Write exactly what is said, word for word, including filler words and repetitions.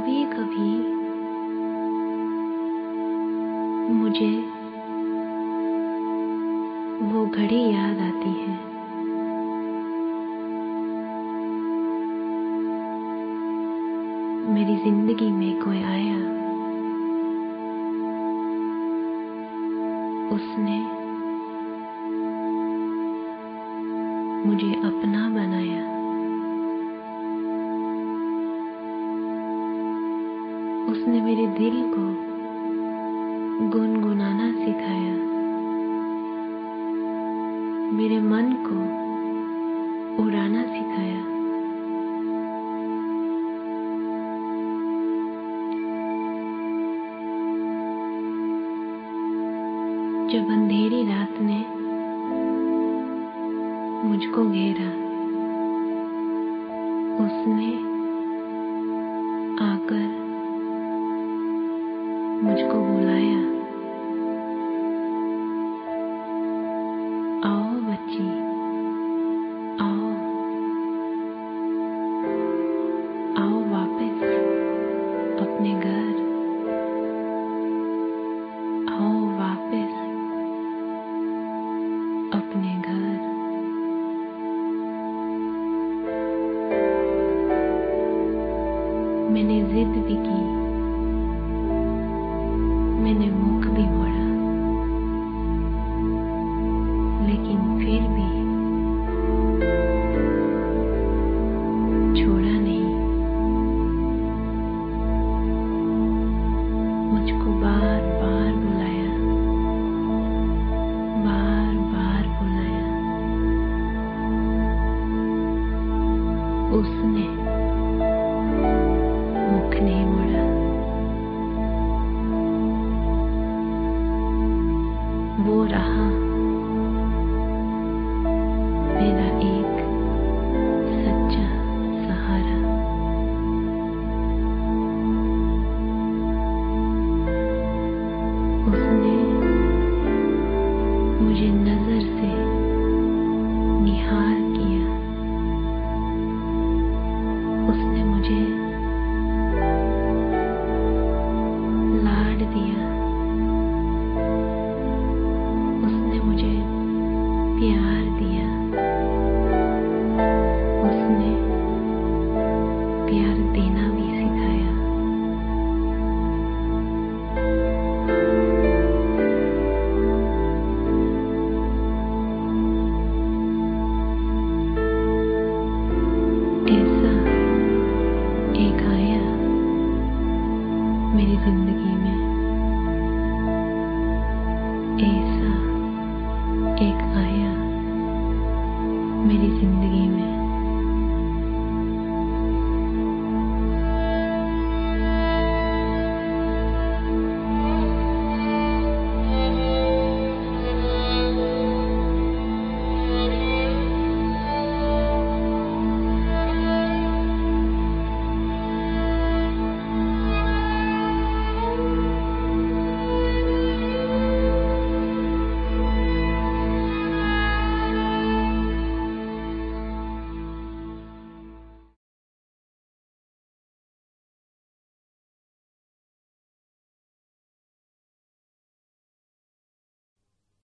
कभी कभी मुझे वो घड़ी याद आती है मेरी जिंदगी में कोई आया, उसने मुझे अपना बनाया। उसने मेरे दिल को गुनगुनाना सिखाया, मेरे मन को उड़ाना सिखाया। जब अंधेरी रात ने मुझको घेरा, उसने आकर मुझको बुलाया, आओ बच्ची आओ, आओ वापस अपने घर, आओ वापस अपने घर। मैंने जिद भी की, मैंने मुख भी मोड़ा, लेकिन फिर भी छोड़ा नहीं। मुझको बार बार बुलाया, बार बार बुलाया। उसने मुख नहीं मोड़ा। वो रहा मेरा एक सच्चा सहारा। उसने मुझे नजर से निहार किया, उसने मुझे लाड दिया, उसने मुझे प्यार